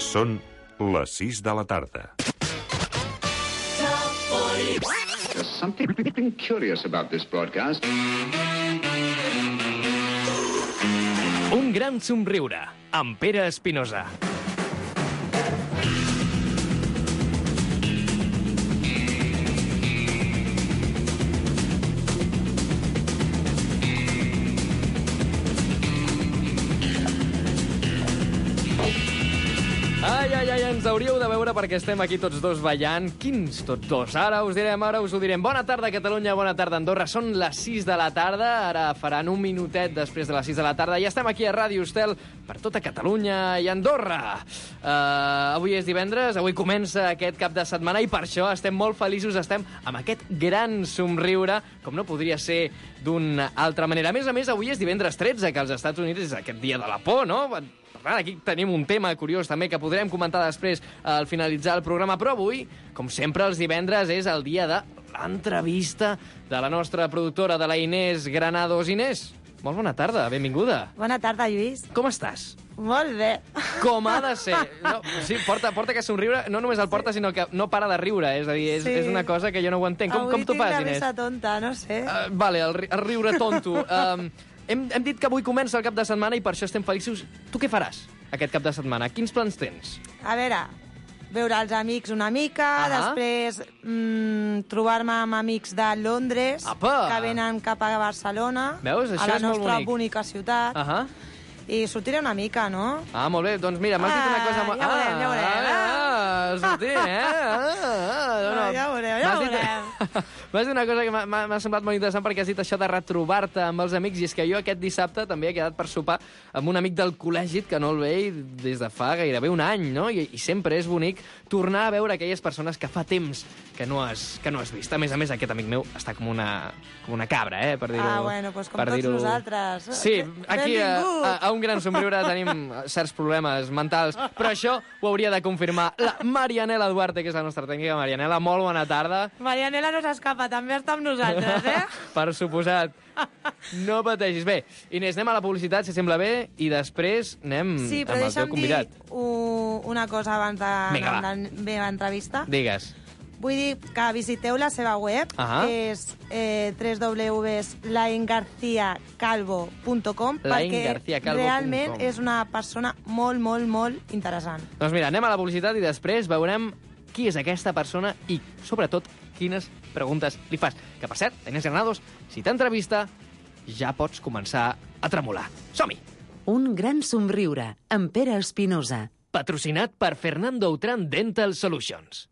Són les 6 de la tarda. There's something curious about this broadcast. Un gran somriure, amb Pere Espinosa. Ai, ens hauríeu de veure perquè estem aquí tots dos ballant. Quins tots dos? Ara us ho direm. Bona tarda, Catalunya, bona tarda, Andorra. Són les 6 de la tarda, ara faran un minutet després de les 6 de la tarda. I estem aquí a Ràdio Estel per tota Catalunya i Andorra. Avui és divendres, avui comença aquest cap de setmana i per això estem molt feliços, estem amb aquest gran somriure, com no podria ser d'una altra manera. A més, avui és divendres 13, que als Estats Units és aquest dia de la por, no? Aquí tenim un tema curiós també que podrem comentar després al finalitzar el programa, però avui, com sempre, els divendres és el dia de l'entrevista de la nostra productora, de la Inés Granados. Inés, molt bona tarda, benvinguda. Bona tarda, Lluís. Com estàs? Molt bé. Com ha de ser. No, sí, porta que somriure, no només el porta, sinó que no para de riure, és a dir, és una cosa que jo no ho entenc. Com t'ho fas, Inés? Avui tinc la risa tonta, no sé. Vale, el riure tonto. Hem dit que avui comença el cap de setmana i per això estem feliços. Tu què faràs aquest cap de setmana? Quins plans tens? A veure els amics una mica, després trobar-me amb amics de Londres, que venen cap a Barcelona, veus? Això a la és molt nostra bonic. bonica ciutat, i sortiré una mica, no? Ah, molt bé, doncs mira, m'has dit una cosa... Ja veurem. Sortint, Ja veurem. M'has dit una cosa que m'ha semblat molt interessant perquè has dit això de retrobar-te amb els amics, i és que jo aquest dissabte també he quedat per sopar amb un amic del col·legi que no el veig des de fa gairebé un any, no? I sempre és bonic tornar a veure aquelles persones que fa temps que no has vist. A més, aquest amic meu està com una cabra, per dir-ho. Bueno, doncs com tots nosaltres. Sí, aquí a un gran somriure tenim certs problemes mentals, però això ho hauria de confirmar la Marianela Duarte, que és la nostra tècnica. Marianela, molt bona tarda. Marianela no s'escapa, també està amb nosaltres, Per suposat. No pateixis. Bé, Inés, anem a la publicitat, si sembla bé, i després anem amb el teu convidat. Sí, però deixa'm dir una cosa abans de la meva entrevista. Digues. Vull dir que visiteu la seva web, és www.laingarciacalvo.com, perquè realment és una persona molt, molt, molt interessant. Doncs mira, anem a la publicitat i després veurem qui és aquesta persona i, sobretot, quines preguntes li fas. Que, per cert, Inés Granados, si t'entrevista, ja pots començar a tremolar. Som-hi! Un gran somriure, amb Pere Espinosa. Patrocinat per Fernando Autran Dental Solutions.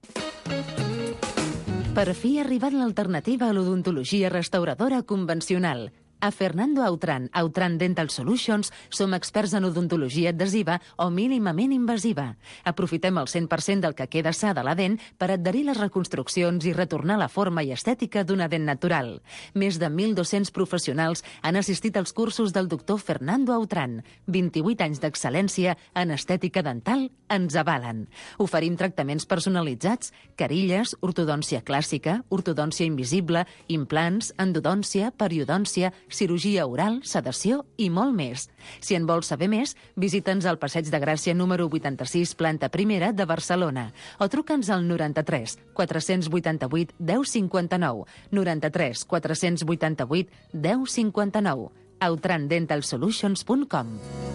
Per fi ha arribat l'alternativa a l'odontologia restauradora convencional. A Fernando Autran Dental Solutions som experts en odontologia adhesiva o mínimament invasiva. Aprofitem el 100% del que queda sa de la dent per adherir les reconstruccions i retornar la forma i estètica d'una dent natural. Més de 1.200 professionals han assistit als cursos del doctor Fernando Autran. 28 anys d'excel·lència en estètica dental ens avalen. Oferim tractaments personalitzats, carilles, ortodòncia clàssica, ortodòncia invisible, implants, endodòncia, periodòncia, cirurgia oral, sedació i molt més. Si en vols saber més, visita'ns al Passeig de Gràcia número 86, planta primera de Barcelona, o truca'ns al 93 488 1059, 93 488 1059, autrandentalsolutions.com.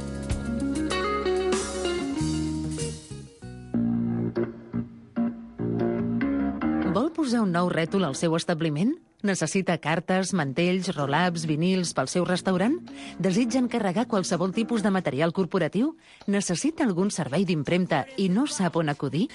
Vol posar un nou rètol al seu establiment? Necessita cartes, mantells, roll-ups, vinils pel seu restaurant? Desitja encarregar qualsevol tipus de material corporatiu? Necessita algun servei d'impremta i no sap on acudir?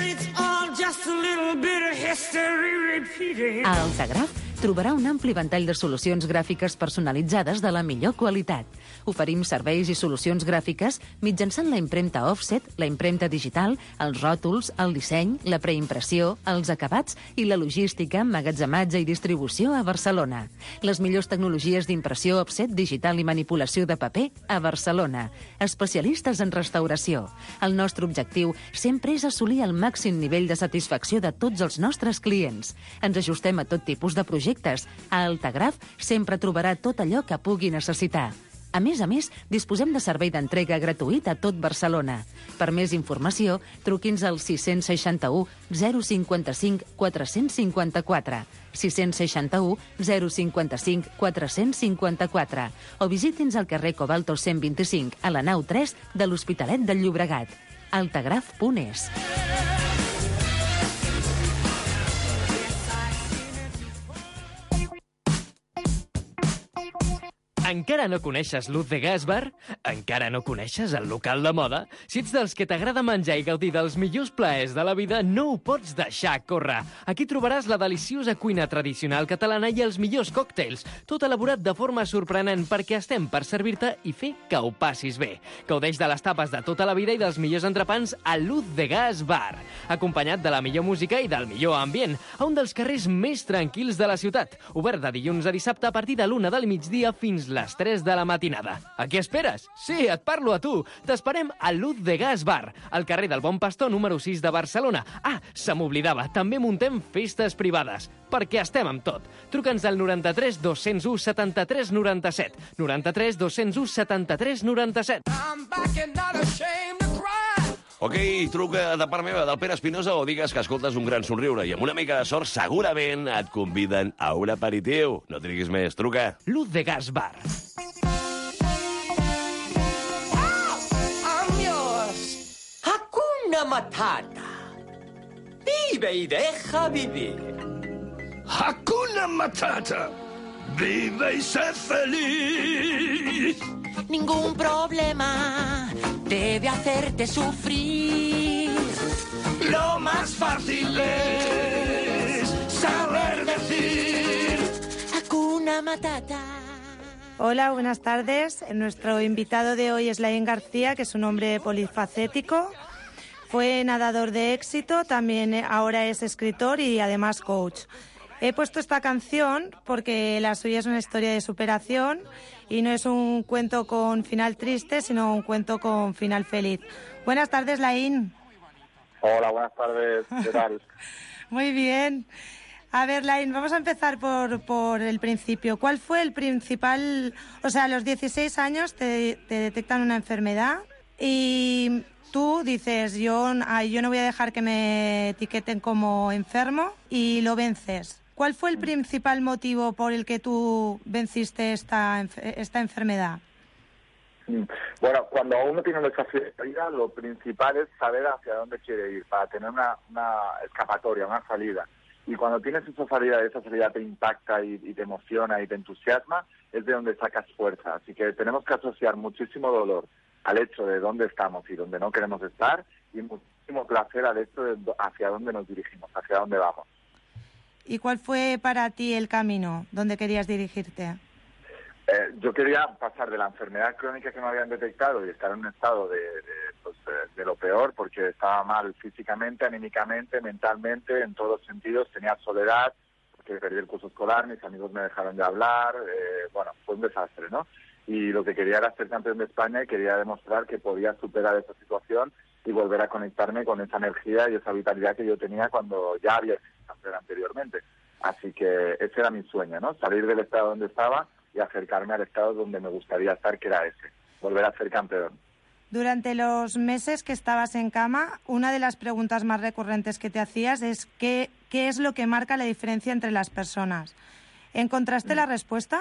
A Altagraf trobarà un ampli ventall de solucions gràfiques personalitzades de la millor qualitat. Oferim serveis i solucions gràfiques mitjançant la impremta offset, la impremta digital, els ròtols, el disseny, la preimpressió, els acabats i la logística, emmagatzematge i distribució a Barcelona. Les millors tecnologies d'impressió offset, digital i manipulació de paper a Barcelona. Especialistes en restauració. El nostre objectiu sempre és assolir el màxim nivell de satisfacció de tots els nostres clients. Ens ajustem a tot tipus de projectes. A Altagraf sempre trobarà tot allò que pugui necessitar. A més, disposem de servei d'entrega gratuït a tot Barcelona. Per més informació, truqui'ns al 661 055 454, 661 055 454 o visiti'ns al carrer Cobalto 125 a la nau 3 de l'Hospitalet del Llobregat. Altagraf.es. Encara no coneixes Luz de Gas Bar? Encara no coneixes el local de moda? Si ets dels que t'agrada menjar i gaudir dels millors plaers de la vida, no ho pots deixar córrer. Aquí trobaràs la deliciosa cuina tradicional catalana i els millors còctels, tot elaborat de forma sorprenent perquè estem per servir-te i fer que ho passis bé. Gaudeix de les tapes de tota la vida i dels millors entrepans a Luz de Gas Bar, acompanyat de la millor música i del millor ambient, a un dels carrers més tranquils de la ciutat, obert de dilluns a dissabte a partir de l'1 del migdia fins les 3 de la matinada. A què esperes? Sí, et parlo a tu. T'esperem a Luz de Gas Bar, al carrer del Bon Pastor número 6 de Barcelona. Ah, se m'oblidava, també muntem festes privades, perquè estem amb tot. Truca'ns al 93 201 73 97. 93 201 73 97. Ok, truca de part meva, del Pere Espinosa, o digues que escoltes un gran somriure i amb una mica de sort segurament et conviden a un aperitiu. No triguis més, truca. Luz de Gas Bar. I'm yours. Hakuna Matata. Vive y deja vivir. Hakuna Matata. Vive y sé feliz. Ningún problema debe hacerte sufrir. Lo más fácil es saber decir Hakuna Matata. Hola, buenas tardes. Nuestro invitado de hoy es Laín García, que es un hombre polifacético. Fue nadador de éxito, también ahora es escritor y además coach. He puesto esta canción porque la suya es una historia de superación y no es un cuento con final triste, sino un cuento con final feliz. Buenas tardes, Laín. Hola, buenas tardes. ¿Qué tal? Muy bien. A ver, Laín, vamos a empezar por el principio. ¿Cuál fue el principal...? O sea, a los 16 años te detectan una enfermedad y tú dices, yo no voy a dejar que me etiqueten como enfermo, y lo vences. ¿Cuál fue el principal motivo por el que tú venciste esta enfermedad? Bueno, cuando uno tiene un desafío de vida, lo principal es saber hacia dónde quiere ir, para tener una escapatoria, una salida. Y cuando tienes esa salida te impacta y te emociona y te entusiasma, es de donde sacas fuerza. Así que tenemos que asociar muchísimo dolor al hecho de dónde estamos y dónde no queremos estar, y muchísimo placer al hecho de hacia dónde nos dirigimos, hacia dónde vamos. ¿Y cuál fue para ti el camino donde querías dirigirte? Yo quería pasar de la enfermedad crónica que me habían detectado y estar en un estado de lo peor, porque estaba mal físicamente, anímicamente, mentalmente, en todos los sentidos. Tenía soledad, porque perdí el curso escolar, mis amigos me dejaron de hablar, bueno, fue un desastre, ¿no? Y lo que quería era ser campeón de España y quería demostrar que podía superar esa situación y volver a conectarme con esa energía y esa vitalidad que yo tenía cuando ya había sido campeón anteriormente. Así que ese era mi sueño, ¿no? Salir del estado donde estaba y acercarme al estado donde me gustaría estar, que era ese, volver a ser campeón. Durante los meses que estabas en cama, una de las preguntas más recurrentes que te hacías es ¿qué es lo que marca la diferencia entre las personas? ¿Encontraste la respuesta?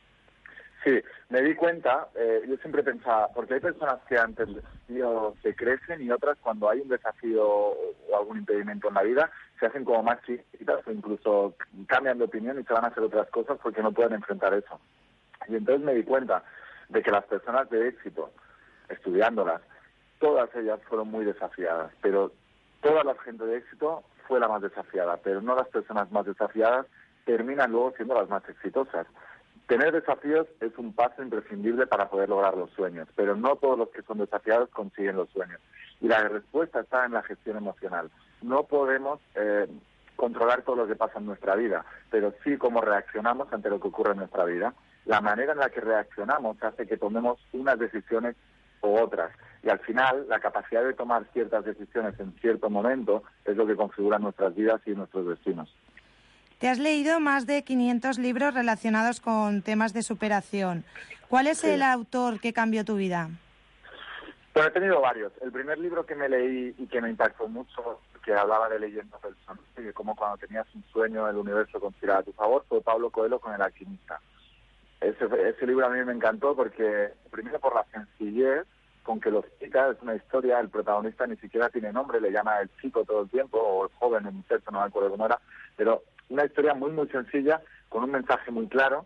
Sí, me di cuenta, yo siempre pensaba, porque hay personas que ante el desafío se crecen y otras cuando hay un desafío o algún impedimento en la vida se hacen como más chiquitas o incluso cambian de opinión y se van a hacer otras cosas porque no pueden enfrentar eso. Y entonces me di cuenta de que las personas de éxito, estudiándolas, todas ellas fueron muy desafiadas, pero toda la gente de éxito fue la más desafiada, pero no las personas más desafiadas terminan luego siendo las más exitosas. Tener desafíos es un paso imprescindible para poder lograr los sueños, pero no todos los que son desafiados consiguen los sueños. Y la respuesta está en la gestión emocional. No podemos controlar todo lo que pasa en nuestra vida, pero sí cómo reaccionamos ante lo que ocurre en nuestra vida. La manera en la que reaccionamos hace que tomemos unas decisiones u otras. Y al final, la capacidad de tomar ciertas decisiones en cierto momento es lo que configura nuestras vidas y nuestros destinos. Te has leído más de 500 libros relacionados con temas de superación. ¿Cuál es el autor que cambió tu vida? Bueno, he tenido varios. El primer libro que me leí y que me impactó mucho, que hablaba de leyendas personales, y de cómo cuando tenías un sueño el universo conspiraba a tu favor, fue Pablo Coelho con El alquimista. Ese libro a mí me encantó porque, primero por la sencillez con que lo explica, es una historia, el protagonista ni siquiera tiene nombre, le llama el chico todo el tiempo, o el joven, el muchacho, no me acuerdo cómo era, pero una historia muy, muy sencilla, con un mensaje muy claro,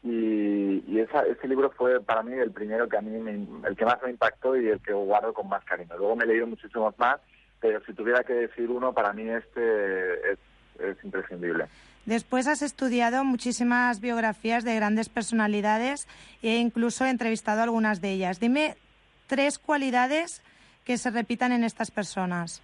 y ese libro fue para mí el primero que a mí, el que más me impactó y el que guardo con más cariño. Luego me he leído muchísimos más, pero si tuviera que decir uno, para mí este es imprescindible. Después has estudiado muchísimas biografías de grandes personalidades e incluso entrevistado a algunas de ellas. Dime 3 cualidades que se repitan en estas personas.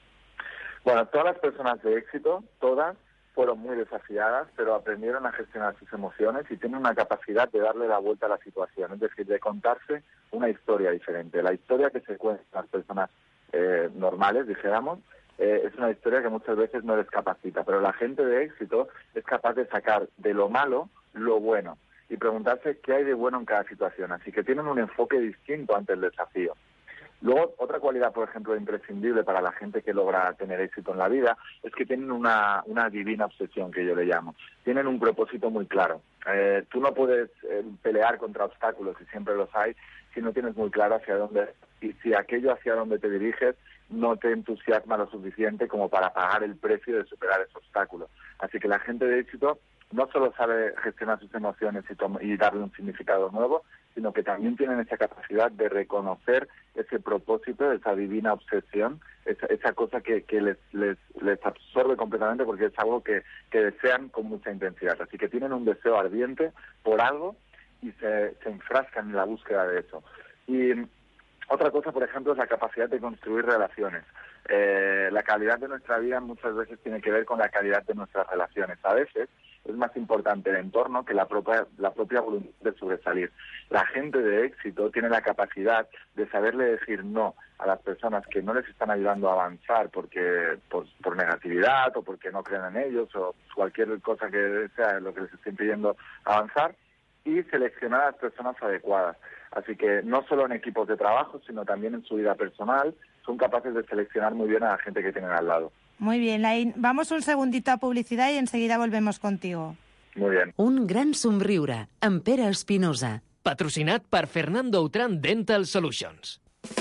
Bueno, todas las personas de éxito, todas, fueron muy desafiadas, pero aprendieron a gestionar sus emociones y tienen una capacidad de darle la vuelta a la situación, es decir, de contarse una historia diferente. La historia que se cuentan las personas normales, dijéramos, es una historia que muchas veces no les capacita, pero la gente de éxito es capaz de sacar de lo malo lo bueno y preguntarse qué hay de bueno en cada situación, así que tienen un enfoque distinto ante el desafío. Luego, otra cualidad, por ejemplo, imprescindible para la gente que logra tener éxito en la vida es que tienen una divina obsesión, que yo le llamo. Tienen un propósito muy claro. Tú no puedes pelear contra obstáculos, y siempre los hay, si no tienes muy claro hacia dónde, y si aquello hacia dónde te diriges no te entusiasma lo suficiente como para pagar el precio de superar ese obstáculo. Así que la gente de éxito no solo sabe gestionar sus emociones y darle un significado nuevo, sino que también tienen esa capacidad de reconocer ese propósito, esa divina obsesión, esa cosa que les absorbe completamente porque es algo que desean con mucha intensidad. Así que tienen un deseo ardiente por algo y se enfrascan en la búsqueda de eso. Y otra cosa, por ejemplo, es la capacidad de construir relaciones. La calidad de nuestra vida muchas veces tiene que ver con la calidad de nuestras relaciones. A veces es más importante el entorno que la propia voluntad de sobresalir. La gente de éxito tiene la capacidad de saberle decir no a las personas que no les están ayudando a avanzar por negatividad o porque no creen en ellos o cualquier cosa que sea lo que les esté impidiendo avanzar, y seleccionar a las personas adecuadas. Así que no solo en equipos de trabajo, sino también en su vida personal, son capaces de seleccionar muy bien a la gente que tienen al lado. Muy bien, Laín. Vamos un segundito a publicidad y enseguida volvemos contigo. Muy bien. Un gran somriure, amb Pere Espinosa. Patrocinat per Fernando Autran Dental Solutions.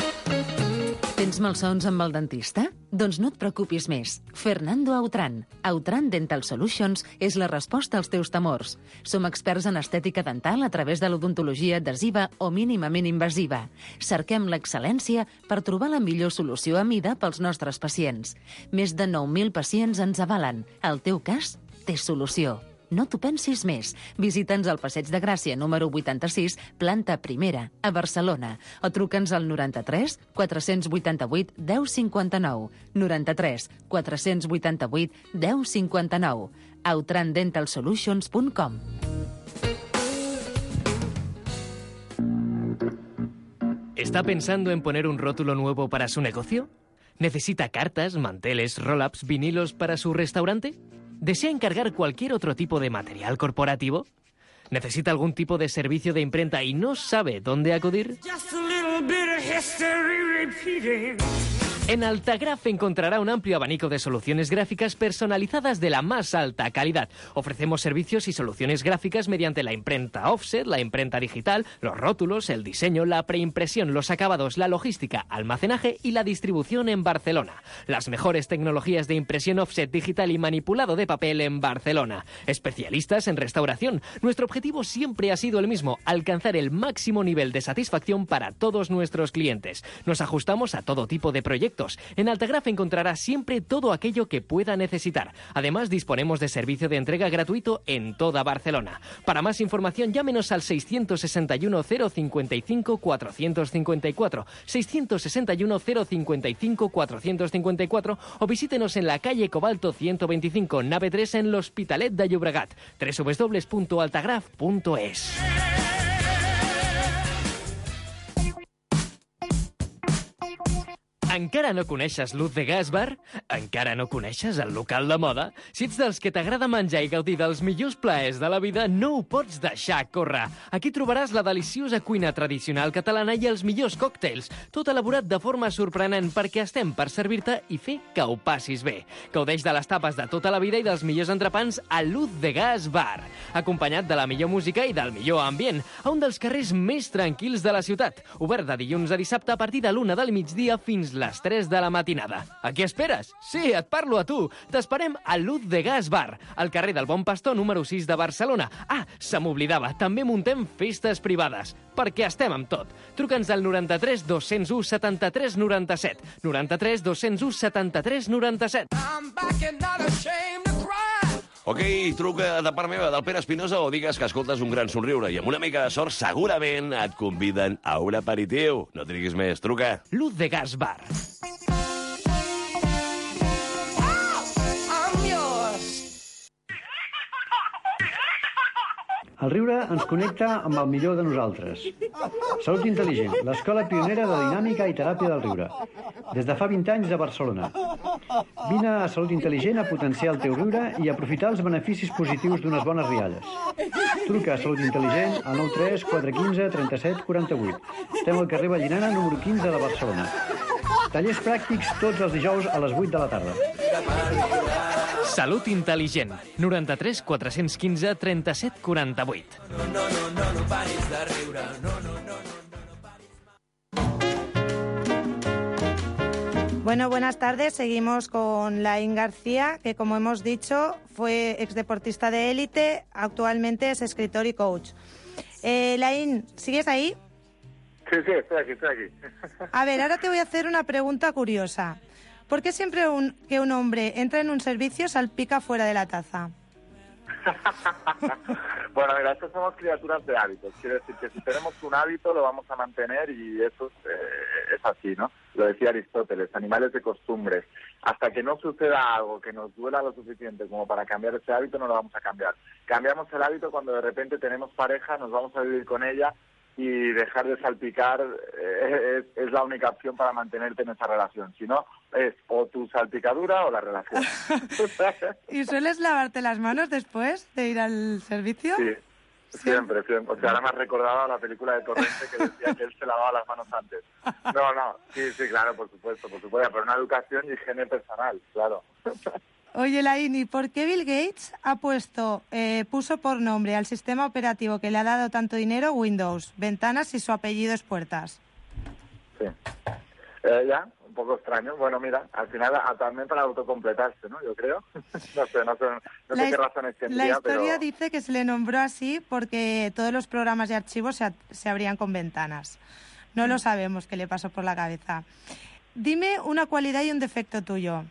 Tens malsons amb el dentista? Doncs no et preocupis més. Fernando Autran. Autran Dental Solutions és la resposta als teus temors. Som experts en estètica dental a través de l'odontologia adhesiva o mínimament invasiva. Cerquem l'excel·lència per trobar la millor solució a mida pels nostres pacients. Més de 9.000 pacients ens avalen. El teu cas té solució. No t'ho pensis més. Visita'ns al Passeig de Gràcia, número 86, planta primera, a Barcelona. O truca'ns al 93 488 1059. 93 488 1059. outrandentalsolutions.com. ¿Está pensando en poner un rótulo nuevo para su negocio? ¿Necesita cartas, manteles, roll-ups, vinilos para su restaurante? ¿Desea encargar cualquier otro tipo de material corporativo? ¿Necesita algún tipo de servicio de imprenta y no sabe dónde acudir? En Altagraph encontrará un amplio abanico de soluciones gráficas personalizadas de la más alta calidad. Ofrecemos servicios y soluciones gráficas mediante la imprenta offset, la imprenta digital, los rótulos, el diseño, la preimpresión, los acabados, la logística, almacenaje y la distribución en Barcelona. Las mejores tecnologías de impresión offset digital y manipulado de papel en Barcelona. Especialistas en restauración. Nuestro objetivo siempre ha sido el mismo: alcanzar el máximo nivel de satisfacción para todos nuestros clientes. Nos ajustamos a todo tipo de proyectos. En Altagraph encontrará siempre todo aquello que pueda necesitar. Además, disponemos de servicio de entrega gratuito en toda Barcelona. Para más información, llámenos al 661 055 454, 661 055 454 o visítenos en la calle Cobalto 125, nave 3 en l'Hospitalet de Llobregat. www.altagraph.es. Encara no coneixes Luz de Gas Bar? Encara no coneixes el local de moda? Si ets dels que t'agrada menjar i gaudir dels millors plaers de la vida, no ho pots deixar córrer. Aquí trobaràs la deliciosa cuina tradicional catalana i els millors còctels, tot elaborat de forma sorprenent perquè estem per servir-te i fer que ho passis bé. Gaudeix de les tapes de tota la vida i dels millors entrepans a Luz de Gas Bar, acompanyat de la millor música i del millor ambient, a un dels carrers més tranquils de la ciutat, obert de dilluns a dissabte a partir de l'1 del migdia fins les 3 de la matinada. A què esperes? Sí, et parlo a tu. T'esperem a Luz de Gas Bar, al carrer del Bon Pastor número 6 de Barcelona. Ah, se m'oblidava, també muntem festes privades, perquè estem amb tot. Truca'ns al 93 201 73 97. 93 201 73 97. Ok, truca de part meva del Pere Espinosa o digues que escoltes un gran somriure i amb una mica de sort segurament et conviden a un aperitiu. No triguis més, truca. Luz de Gas Bar. El riure ens connecta amb el millor de nosaltres. Salut Intel·ligent, l'escola pionera de dinàmica i teràpia del riure. Des de fa 20 anys a Barcelona. Vine a Salut Intel·ligent a potenciar el teu riure i aprofitar els beneficis positius d'unes bones rialles. Truca a Salut Intel·ligent al 93 415 37 48. Estem al carrer Vallinana, número 15 de Barcelona. Tallers pràctics tots els dijous a les 8 de la tarda. Salut Intel·ligent. 93 415 37 48. No paris de riure. Bueno, buenas tardes. Seguimos con Laín García, que como hemos dicho fue exdeportista de élite, actualmente es escritor y coach. Laín, ¿sigues ahí? Sí, estoy aquí. A ver, ahora te voy a hacer una pregunta curiosa. ¿Por qué siempre que un hombre entra en un servicio salpica fuera de la taza? Bueno, mira, estos somos criaturas de hábitos. Quiero decir que si tenemos un hábito lo vamos a mantener y eso es así, ¿no? Lo decía Aristóteles, animales de costumbres. Hasta que no suceda algo que nos duela lo suficiente como para cambiar ese hábito, no lo vamos a cambiar. Cambiamos el hábito cuando de repente tenemos pareja, nos vamos a vivir con ella y dejar de salpicar es la única opción para mantenerte en esa relación. Si no, es o tu salpicadura o la relación. ¿Y sueles lavarte las manos después de ir al servicio? Sí, siempre. O sea, ahora me has recordado la película de Torrente que decía que él se lavaba las manos antes. No, sí, claro, por supuesto, pero una educación y higiene personal, claro. Oye, Laín, ¿y por qué Bill Gates puso por nombre al sistema operativo que le ha dado tanto dinero Windows, ventanas y su apellido es puertas? Sí. Ya, un poco extraño. Bueno, mira, al final también para autocompletarse, ¿no? Yo creo. No sé qué razones tendría, la historia pero dice que se le nombró así porque todos los programas y archivos se abrían con ventanas. No lo sabemos qué le pasó por la cabeza. Dime una cualidad y un defecto tuyo.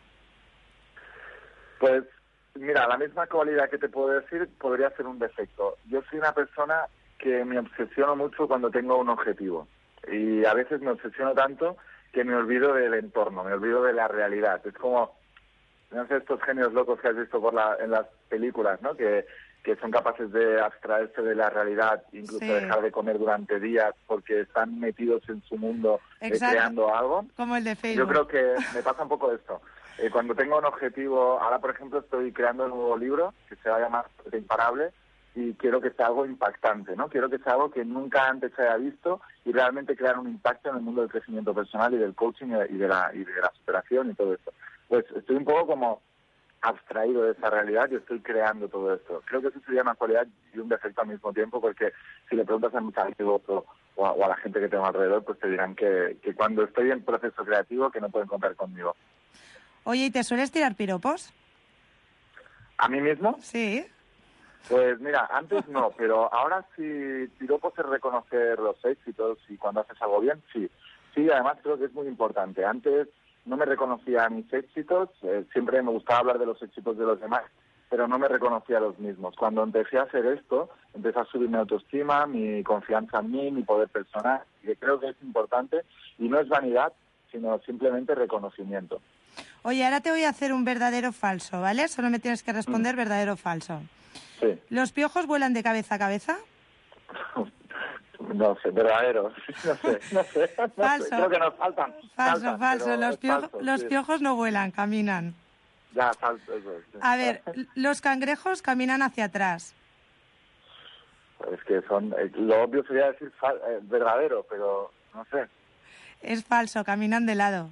Pues, mira, la misma cualidad que te puedo decir podría ser un defecto. Yo soy una persona que me obsesiono mucho cuando tengo un objetivo. Y a veces me obsesiono tanto que me olvido del entorno, me olvido de la realidad. Es como, no sé, estos genios locos que has visto en las películas, ¿no? Que son capaces de abstraerse de la realidad, incluso dejar de comer durante días porque están metidos en su mundo creando algo. Como el de Facebook. Yo creo que me pasa un poco esto. Cuando tengo un objetivo, ahora por ejemplo estoy creando un nuevo libro que se va a llamar Imparable y quiero que sea algo impactante, ¿no? Quiero que sea algo que nunca antes se haya visto y realmente crear un impacto en el mundo del crecimiento personal y del coaching y de la superación y todo esto. Pues estoy un poco como abstraído de esa realidad y estoy creando todo esto. Creo que eso sería una cualidad y un defecto al mismo tiempo, porque si le preguntas a mis amigos o a la gente que tengo alrededor, pues te dirán que cuando estoy en proceso creativo que no pueden contar conmigo. Oye, ¿y te sueles tirar piropos? ¿A mí mismo? Sí. Pues mira, antes no, pero ahora sí, piropos es reconocer los éxitos y cuando haces algo bien, sí. Sí, además creo que es muy importante. Antes no me reconocía mis éxitos, siempre me gustaba hablar de los éxitos de los demás, pero no me reconocía los mismos. Cuando empecé a hacer esto, empecé a subir mi autoestima, mi confianza en mí, mi poder personal, y creo que es importante, y no es vanidad, sino simplemente reconocimiento. Oye, ahora te voy a hacer un verdadero o falso, ¿vale? Solo me tienes que responder verdadero o falso. Sí. ¿Los piojos vuelan de cabeza a cabeza? No sé, verdadero. No sé. Falso. Creo que nos faltan. Falso. Los sí. piojos no vuelan, caminan. Ya, falso, eso. Sí. A ver, los cangrejos caminan hacia atrás. Es que son... lo obvio sería decir verdadero, pero no sé. Es falso, caminan de lado.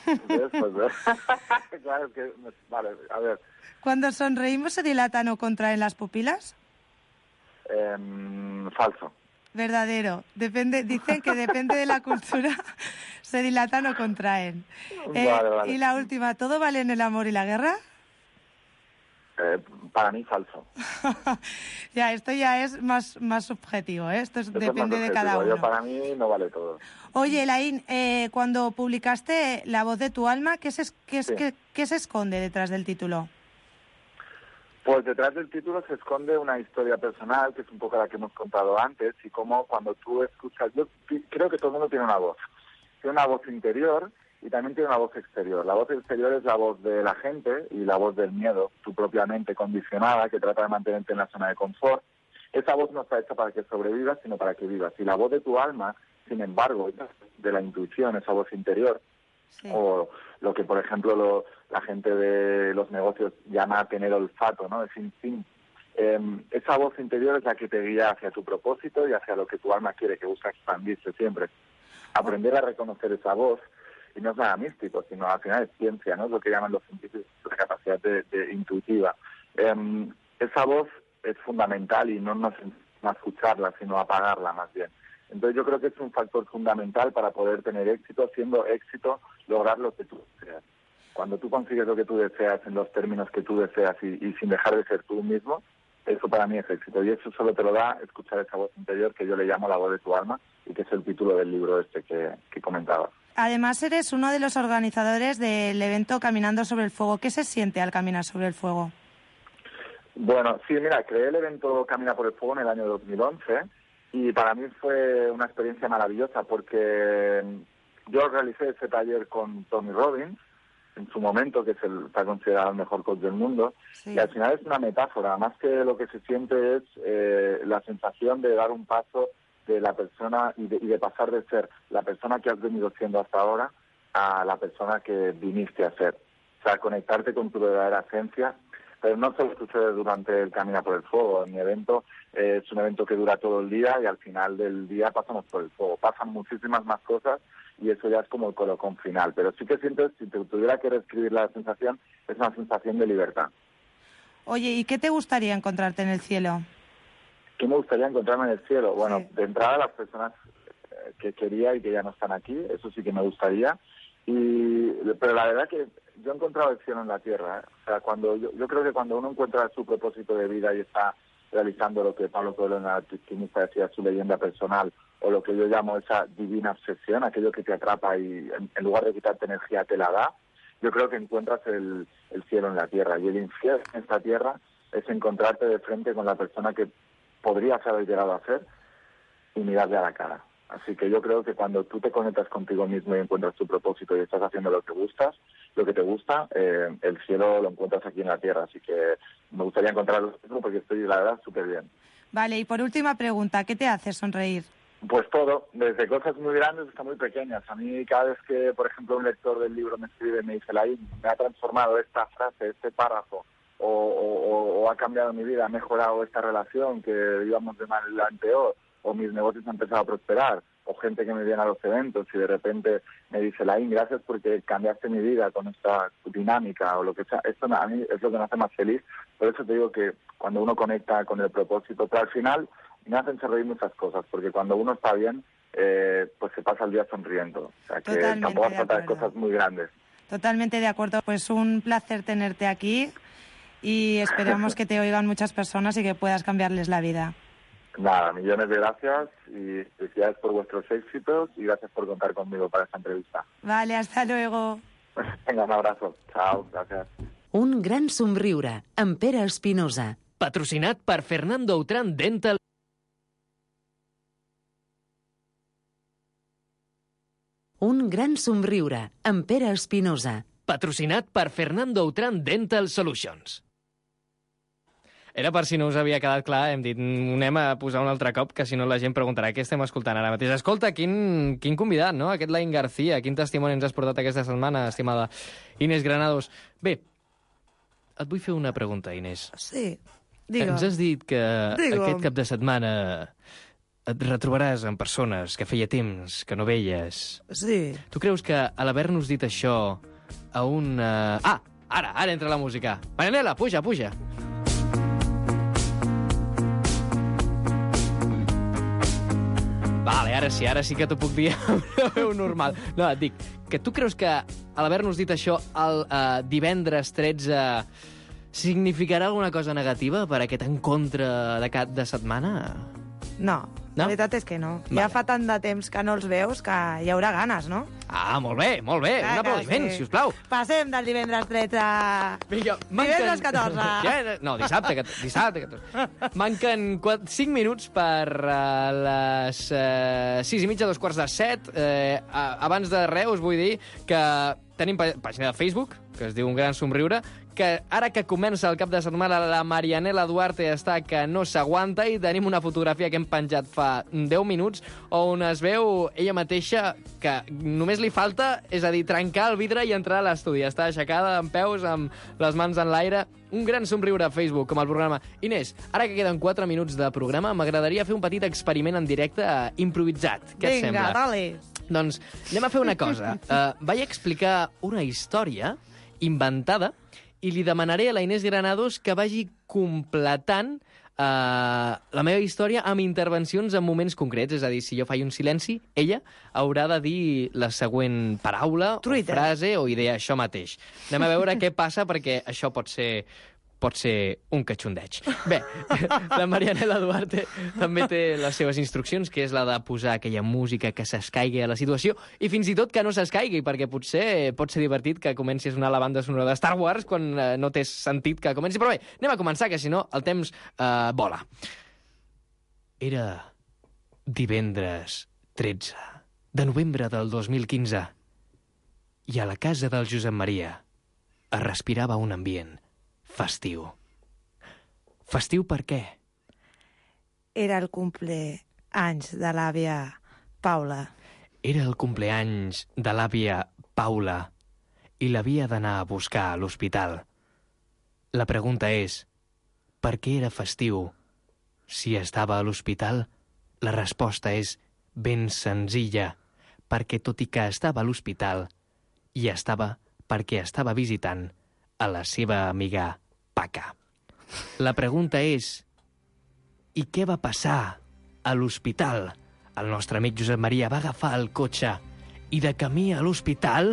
Claro, es que... Vale, a ver. Cuando sonreímos, ¿se dilatan o contraen las pupilas? Falso. Verdadero. Dicen que depende de la cultura, se dilatan o contraen. Vale. Y la última, ¿todo vale en el amor y la guerra? Para mí, falso. Ya, esto ya es más subjetivo, ¿eh? Esto depende de cada uno. Para mí no vale todo. Oye, Elaín, cuando publicaste La voz de tu alma, ¿qué se esconde detrás del título? Pues detrás del título se esconde una historia personal, que es un poco la que hemos contado antes, y cómo cuando tú escuchas... Yo creo que todo el mundo tiene una voz. Tiene una voz interior y también tiene una voz exterior. La voz exterior es la voz de la gente y la voz del miedo, tu propia mente condicionada, que trata de mantenerte en la zona de confort. Esa voz no está hecha para que sobrevivas, sino para que vivas. Y la voz de tu alma, sin embargo, de la intuición, esa voz interior, sí. O lo que, por ejemplo, la gente de los negocios llama tener olfato, ¿no? Es instinto. Esa voz interior es la que te guía hacia tu propósito y hacia lo que tu alma quiere, que busca expandirse siempre. Aprender a reconocer esa voz, y no es nada místico, sino al final es ciencia, ¿no? Es lo que llaman los científicos la capacidad de intuitiva. Esa voz es fundamental y no escucharla, sino apagarla más bien. Entonces yo creo que es un factor fundamental para poder tener éxito, siendo éxito lograr lo que tú deseas. Cuando tú consigues lo que tú deseas en los términos que tú deseas y sin dejar de ser tú mismo, eso para mí es éxito. Y eso solo te lo da escuchar esa voz interior que yo le llamo la voz de tu alma y que es el título del libro que comentaba. Además eres uno de los organizadores del evento Caminando sobre el Fuego. ¿Qué se siente al caminar sobre el fuego? Bueno, sí, mira, creé el evento Camina por el Fuego en el año 2011 y para mí fue una experiencia maravillosa porque yo realicé ese taller con Tony Robbins en su momento, que está considerado el mejor coach del mundo, sí. Y al final es una metáfora, más que lo que se siente es la sensación de dar un paso de la persona y de pasar de ser la persona que has venido siendo hasta ahora a la persona que viniste a ser. O sea, conectarte con tu verdadera esencia. Pero no solo sucede durante el Camina por el Fuego. Mi evento es un evento que dura todo el día y al final del día pasamos por el fuego. Pasan muchísimas más cosas y eso ya es como el colocón final. Pero sí que siento, si te tuviera que reescribir la sensación, es una sensación de libertad. Oye, ¿y qué te gustaría encontrarte en el cielo? ¿Qué me gustaría encontrarme en el cielo? Bueno, sí. De entrada las personas que quería y que ya no están aquí, eso sí que me gustaría. Pero la verdad que yo he encontrado el cielo en la tierra, ¿eh? O sea, yo creo que cuando uno encuentra su propósito de vida y está realizando lo que Pablo Coelho, el alquimista, decía, su leyenda personal, o lo que yo llamo esa divina obsesión, aquello que te atrapa y en lugar de quitarte energía te la da, yo creo que encuentras el cielo en la tierra. Y el infierno en esta tierra es encontrarte de frente con la persona que podrías haber llegado a ser y mirarle a la cara. Así que yo creo que cuando tú te conectas contigo mismo y encuentras tu propósito y estás haciendo lo que te gusta, el cielo lo encuentras aquí en la tierra. Así que me gustaría encontrarlo porque estoy, la verdad, súper bien. Vale, y por última pregunta, ¿qué te hace sonreír? Pues todo, desde cosas muy grandes hasta muy pequeñas. A mí cada vez que, por ejemplo, un lector del libro me escribe y me dice, me ha transformado esta frase, este párrafo, o ha cambiado mi vida, ha mejorado esta relación que íbamos de mal en peor, o mis negocios han empezado a prosperar, o gente que me viene a los eventos y de repente me dice, Laín, gracias porque cambiaste mi vida con esta dinámica o lo que sea. Esto a mí es lo que me hace más feliz. Por eso te digo que cuando uno conecta con el propósito, pero al final me hacen sonreír muchas cosas, porque cuando uno está bien, pues se pasa el día sonriendo. O sea, que tampoco hace falta cosas muy grandes. Totalmente de acuerdo. Pues un placer tenerte aquí y esperamos que te oigan muchas personas y que puedas cambiarles la vida. Nada, millones de gracias y felicidades por vuestros éxitos y gracias por contar conmigo para esta entrevista. Vale, hasta luego. Venga, un abrazo. Chao, gracias. Un gran somriure, amb Pere Espinosa. Patrocinat per Fernando Autran Dental. Un gran somriure, amb Pere Espinosa. Patrocinat per Fernando Autran Dental Solutions. Era per si no us havia quedat clar, hem dit, anem a posar un altre cop, que si no la gent preguntarà què estem escoltant ara mateix. Escolta, quin convidat, no? Aquest Laín García, quin testimoni ens has portat aquesta setmana, estimada Inés Granados. Bé, et vull fer una pregunta, Inés. Sí, digue'm. Ens has dit que aquest cap de setmana et retrobaràs amb persones que feia temps que no veies. Sí. Tu creus que a l'haver-nos dit això a un... Ara entra la música. Marianela, puja. Vale, ara sí que t'ho puc dir amb una veu normal. No, et dic, que tu creus que a l'haver-nos dit això el divendres 13 significarà alguna cosa negativa per aquest encontre de cap de setmana? No, la veritat és que no. Ja fa tant de temps que no els veus que hi haurà ganes, no? Ah, molt bé. Un aplaudiment, sisplau. Passem del divendres 13 a divendres 14. No, dissabte 14. Manquen 5 minuts per les 6:30, 6:45. Abans de res us vull dir que tenim pàgina de Facebook, que es diu Un Gran Somriure, que ara que comença el cap de setmana la Marianela Duarte està que no s'aguanta i tenim una fotografia que hem penjat fa 10 minuts on es veu ella mateixa que només li falta, és a dir, trencar el vidre i entrar a l'estudi. Està aixecada en peus, amb les mans en l'aire. Un Gran Somriure a Facebook, com el programa. Inés, ara que queden 4 minuts de programa, m'agradaria fer un petit experiment en directe improvisat. Què et sembla? Vinga, dale. Doncs anem a fer una cosa. Vaig explicar una història inventada i li demanaré a la Inés Granados que vagi completant la meva història amb intervencions en moments concrets. És a dir, si jo faig un silenci, ella haurà de dir la següent paraula, o frase o idea, això mateix. Anem a veure què passa, perquè això pot ser un catxondeig. Bé, la Marianela Duarte també té les seves instruccions, que és la de posar aquella música que s'escaigui a la situació, i fins i tot que no s'escaigui, perquè potser pot ser divertit que comenci a sonar la banda sonora de Star Wars quan no té sentit que comenci. Però bé, anem a començar, que si no el temps vola. Era divendres 13 de novembre del 2015 i a la casa del Josep Maria es respirava un ambient festiu. Festiu per què? Era el cumpleaños de l'àvia Paula. Era el cumpleaños de l'àvia Paula i l'havia d'anar a buscar a l'hospital. La pregunta és, per què era festiu? Si estava a l'hospital, la resposta és ben senzilla, perquè tot i que estava a l'hospital, hi estava perquè estava visitant a la seva amiga Paca. La pregunta és, i què va passar a l'hospital? El nostre amic Josep Maria va agafar el cotxe i de camí a l'hospital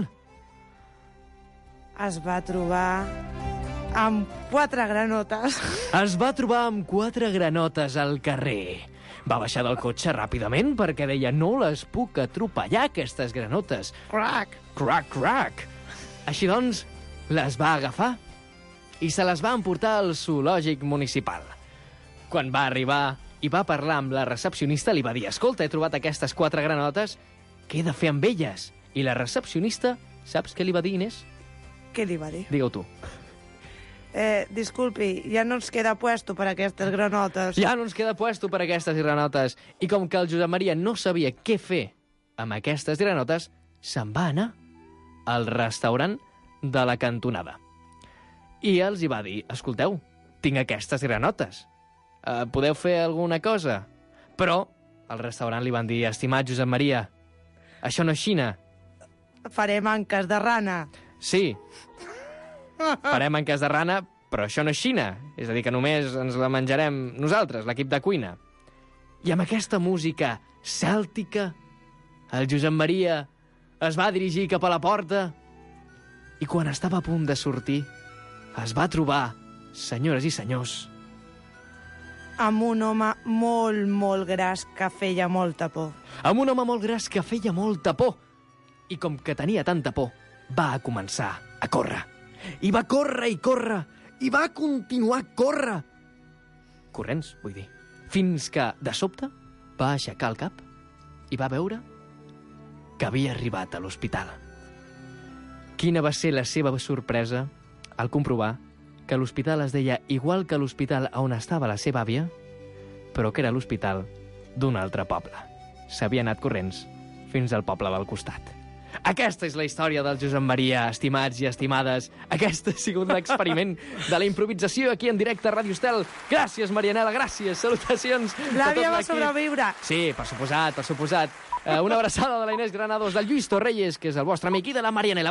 es va trobar amb 4 granotes. Es va trobar amb 4 granotes al carrer. Va baixar del cotxe ràpidament perquè deia, no les puc atropellar, aquestes granotes. Crac! Crac, crac! Així doncs, les va agafar i se les va emportar al zoològic municipal. Quan va arribar i va parlar amb la recepcionista, li va dir, escolta, he trobat aquestes 4 granotes, què he de fer amb elles? I la recepcionista, saps què li va dir, Inés? Què li va dir? Digue-ho tu. Disculpi, ja no ens queda puesto per aquestes granotes. Ja no ens queda puesto per aquestes granotes. I com que el Josep Maria no sabia què fer amb aquestes granotes, se'n va anar al restaurant de la cantonada. I els hi va dir, escolteu, tinc aquestes granotes. Podeu fer alguna cosa? Però al restaurant li van dir, estimat Josep Maria, això no és Xina. Farem anques de rana. Sí, farem anques de rana, però això no és Xina. És a dir, que només ens la menjarem nosaltres, l'equip de cuina. I amb aquesta música cèltica, el Josep Maria es va dirigir cap a la porta i quan estava a punt de sortir es va trobar, senyores i senyors, amb un home molt, molt gras que feia molta por. Amb un home molt gras que feia molta por. I com que tenia tanta por, va començar a córrer. I va córrer i córrer, i va continuar a córrer. Corrents, vull dir. Fins que, de sobte, va aixecar el cap i va veure que havia arribat a l'hospital. Quina va ser la seva sorpresa al comprovar que l'hospital es deia igual que l'hospital on estava la seva àvia, però que era l'hospital d'un altre poble. S'havia anat corrents fins al poble del costat. Aquesta és la història del Josep Maria, estimats i estimades. Aquest ha sigut l'experiment de la improvisació aquí en directe a Ràdio Estel. Gràcies, Marianela, gràcies. Salutacions. L'àvia va sobreviure. Sí, per suposat, per suposat. Una abraçada de la Inés Granados, del Lluís Torreyes, que és el vostre amic, i de la Marianela.